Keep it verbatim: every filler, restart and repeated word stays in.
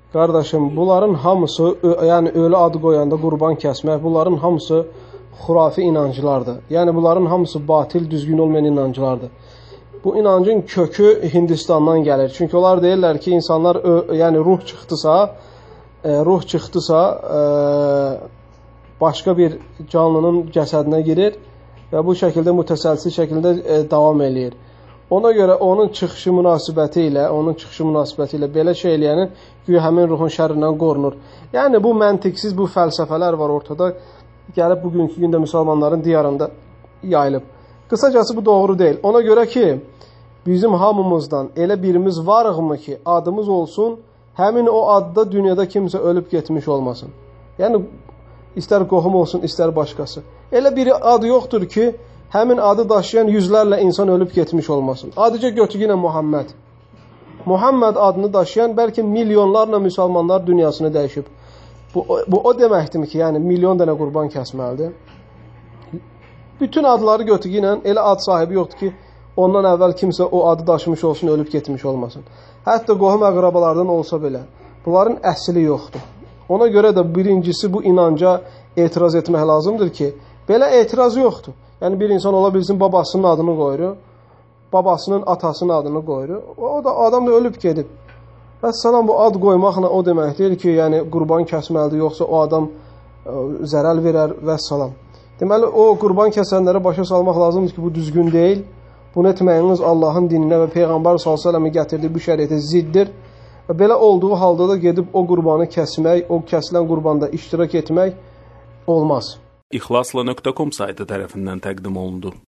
Qardaşım, bunların hamısı, yəni ölü adı qoyanda qurban kəsmək, bunların hamısı xurafi inanclardır. Yəni bunların hamısı batil, düzgün olmayan inanclardır. Bu inancın kökü Hindistandan gəlir. Çünki onlar deyirlər ki, insanlar, yəni ruh çıxdısa, ruh çıxdısa, başqa bir canlının cəsədinə girir və bu şəkildə mütəsəlsil şəkildə davam eləyir. Ona görə onun çıxışı münasibəti ilə, onun çıxışı münasibəti ilə belə şey eləyənin güya həmin ruhun şərrindən qorunur. Yəni bu məntiqsiz, bu fəlsəfələr var ortada. Gəlib bugünkü gündə müsəlmanların diyarında yayılıb. Qısacası bu doğru deyil. Ona görə ki, bizim hamımızdan elə birimiz varıqmı ki, adımız olsun, həmin o adda dünyada kimsə ölüb getmiş olmasın. Yəni, istər qohum olsun, istər başqası. Elə bir adı yoxdur ki, həmin adı daşıyan yüzlərlə insan ölüb getmiş olmasın. Adicə götürünə Muhammed. Muhammed adını daşıyan bəlkə milyonlarla müsəlmanlar dünyasını dəyişib. Bu, bu o deməkdir ki, yəni milyon dənə qurban kəsməlidir. Bütün adları götürünə elə ad sahibi yoxdur ki, ondan əvvəl kimsə o adı daşımış olsun, ölüb getmiş olmasın. Hətta qohum əqrabalardan olsa belə. Bunların əsli yoxdur. Ona görə də birincisi bu inanca etiraz etmək lazımdır ki, belə etiraz yoxdur. Yəni bir insan ola bilsin, babasının adını qoyur, babasının, atasının adını qoyur. O da adam da ölüb gedib. Vəssalam, bu ad qoymaqla o demək deyil ki, yəni qurban kəsməlidir, yoxsa o adam ə, zərəl verər, vəssalam. Deməli, o qurban kəsənlərə başa salmaq lazımdır ki, bu düzgün deyil. Bunu etməyiniz Allahın dininə və Peyğəmbər sallallahu əleyhi və səlləmin gətirdiyi bu şəriətə ziddir. Və belə olduğu halda da gedib o qurbanı kəsmək, o kəsilən qurbanda iştirak etmək olmaz. İxlasla nöqtə com saytı tərəfindən təqdim olundu.